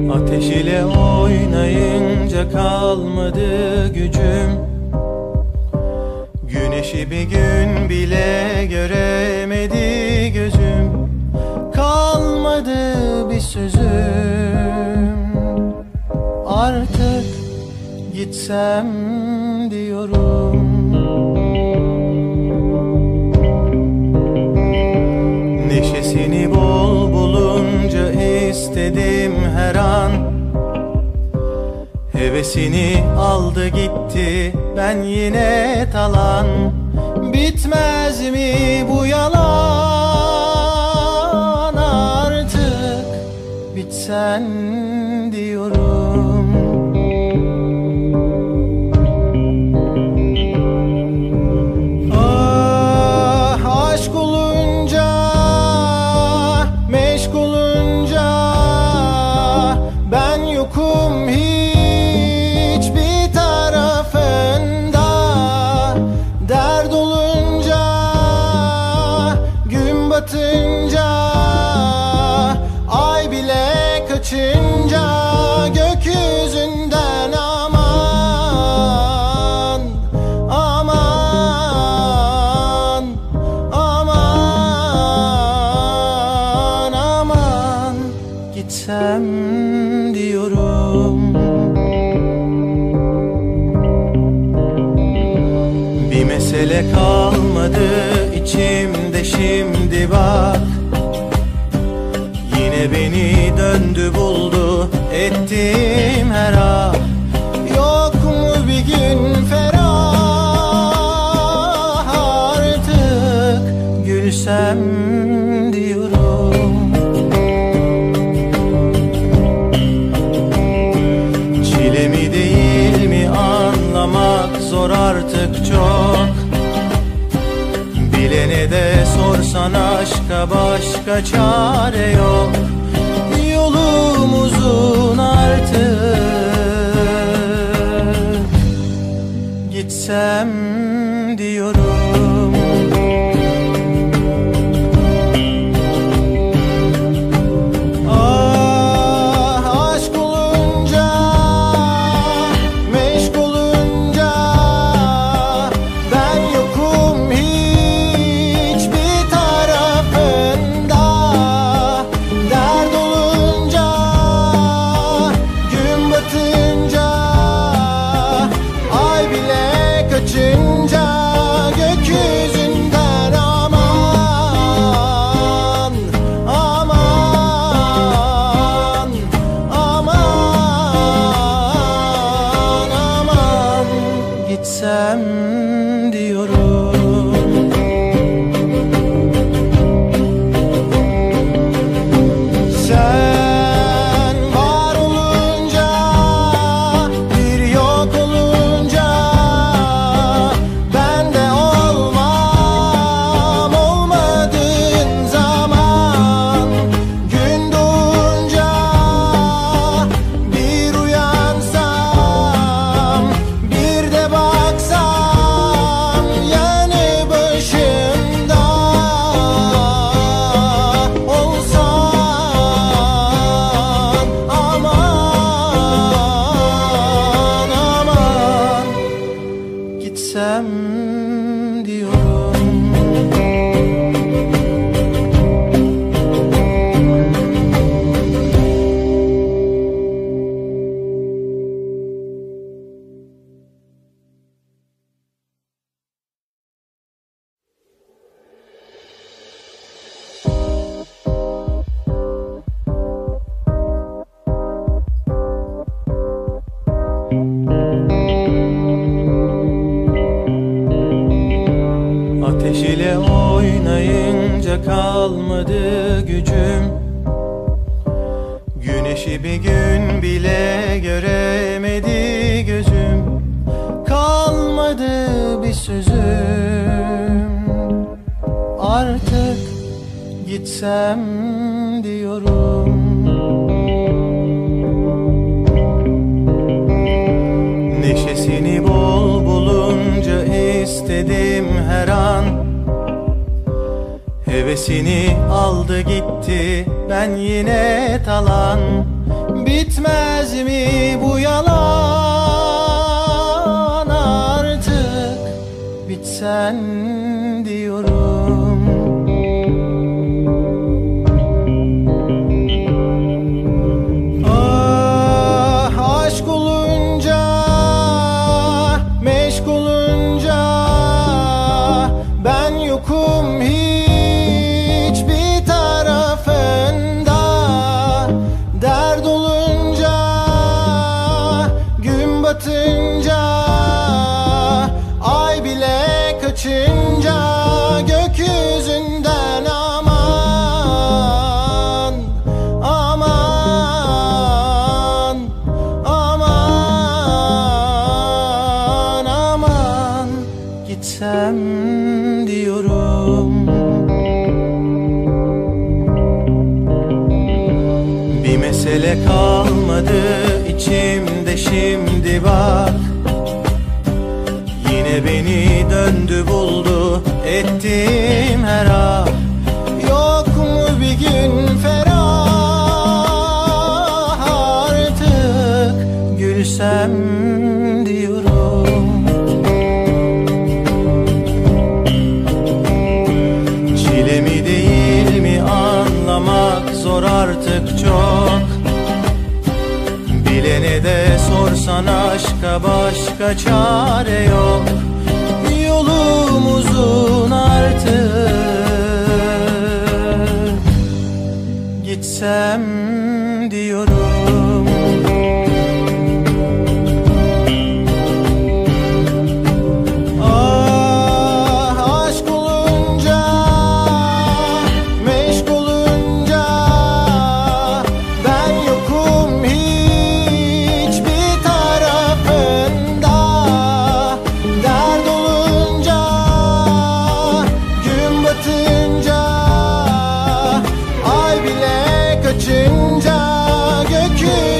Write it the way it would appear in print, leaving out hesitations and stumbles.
Ateş ile oynayınca kalmadı gücüm. Güneşi bir gün bile göremedi gözüm. Kalmadı bir sözüm. Artık gitsem diyorum. Neşesini bol bulunca istedim her an. Hevesini aldı gitti, ben yine talan. Bitmez mi bu yalan? Artık bitsen diyorum. Ah, aşk olunca, meşk olunca ben yokum hiçbir tarafında. Dert olunca, gün batınca, ay bile kaçınca gökyüzünden aman, aman, aman, aman gitsem diyorum. Bir mesele kalmadı içimde şimdi bak. Yine beni döndü buldu ettiğim her ah. Yok mu bir gün ferah? Artık gülsem diyorum. Çile mi değil mi anlamak zor artık çok. Bilene de sorsan aşka başka çare yok. Yolum uzun artık, gitsem diyorum. Ah, aşk olunca, meşk olunca ben yokum hiçbir tarafında. Dert olunca, gün batınca, ay bile kaçınca gökyüzünden aman, aman, aman, aman gitsem diyorum. Sen var olunca, bir yok olunca ben de olmam olmadığın zaman. Gün doğunca bir uyansam, bir de baksam yanı başımda olsan, aman, aman gitsem diyorum. Ateş ile oynayınca kalmadı gücüm. Güneşi bir gün bile göremedi gözüm. Kalmadı bir sözüm. Artık gitsem diyorum. Neşesini bol bulunca istedim her an. Hevesini aldı gitti, ben yine talan. Bitmez mi bu yalan artık, bitsen diyorum. Ah, aşk olunca, meşgul olunca ben yokum hiçbir tarafında. Dert olunca, gün batınca, ay bile kaçınca gökyüzünden aman, aman, aman, aman gitsem diyorum. Bir mesele kalmadı içimde şimdi bak. Yine beni döndü buldu ettiğim her ah. Yok mu bir gün ferah artık, gülsem diyorum. Çile mi değil mi anlamak zor artık çok. Bilene de sorsan aşka başka çare yok. Yolum uzun artık, gitsem diyorum. Ah, aşk olunca, meşgul olunca ben yokum hiçbir tarafında. Dert olunca, gün batınca, ay bile kaçınca gökyüzü